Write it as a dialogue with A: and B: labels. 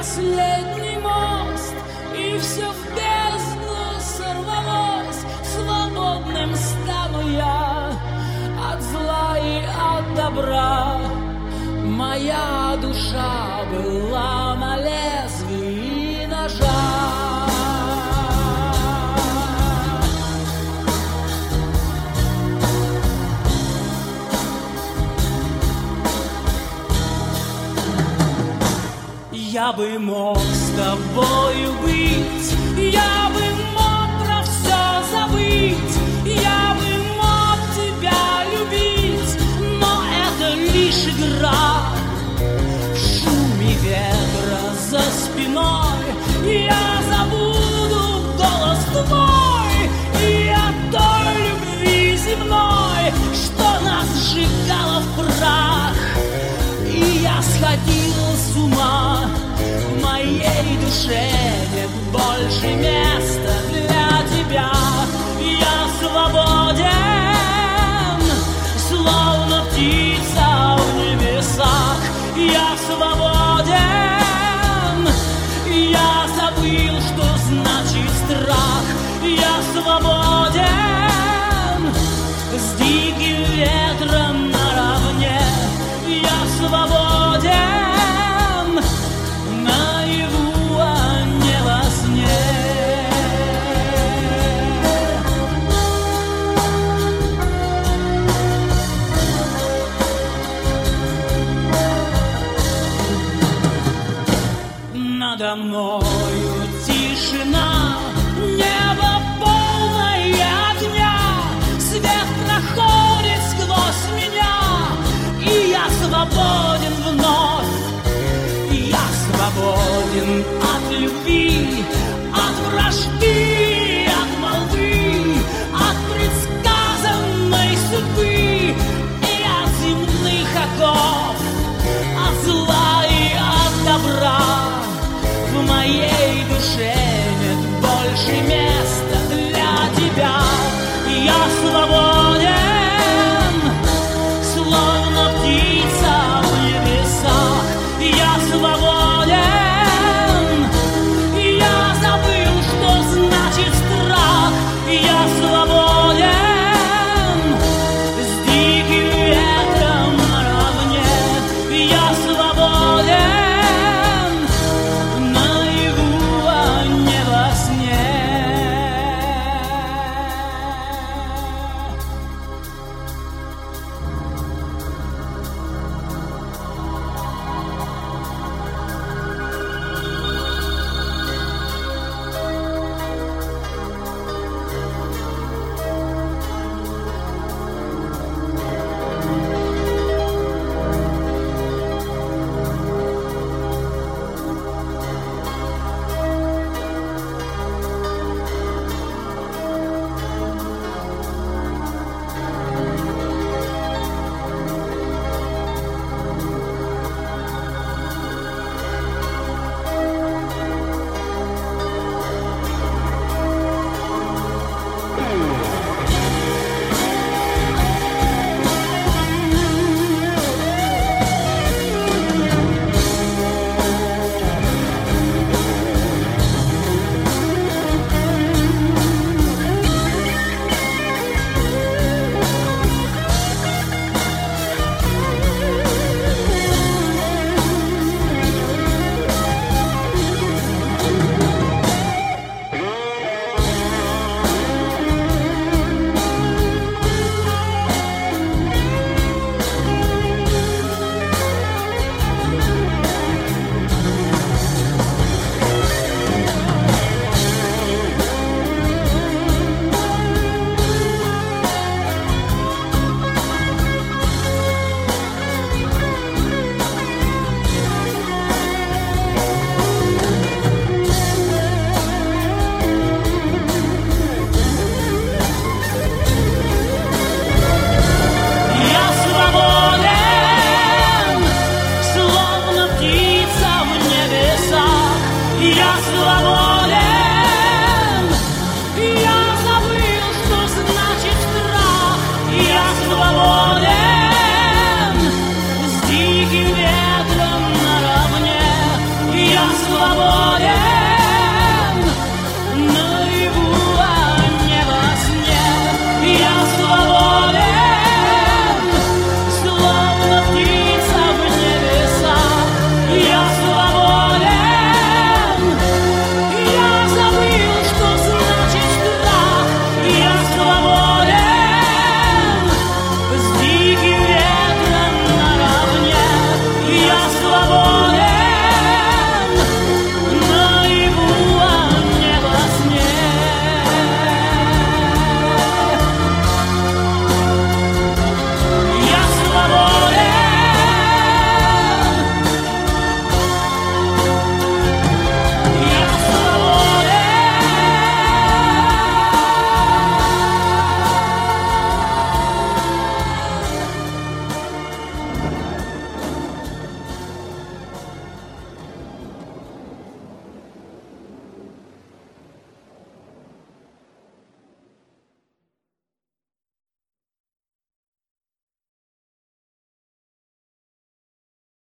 A: последний мост, и все в бездну сорвалось. Свободным стану я от зла и от добра. Моя душа была на лезвии ножа. Я бы мог с тобою быть, я бы мог про все забыть, я бы мог тебя любить, но это лишь игра. В шуме ветра за спиной я забуду голос твой и о той любви земной, что нас сжигало в прах. И я сходил с ума, в моей душе нет больше места для тебя. Я свободен, словно птица в небесах. Я свободен, я забыл, что значит страх. Я свободен, с диким ветром наравне. Я свободен, наяву, а не во сне. Надо мною тишина, небо полное огня. Свет проходит сквозь меня, и я свободен вновь. Я свободен от любви, от вражды, от молвы, от предсказанной судьбы и от земных оков, от зла и от добра. В моей душе нет больше места для тебя. Я свободен, словно птица в небесах. Я свободен, я забыл, что значит страх. Я свободен, с диким ветром наравне. Я свободен, наяву, а не во сне. Я свободен, я забыл, что значит страх. Я свободен, с диким ветром наравне. Я свободен. свободе.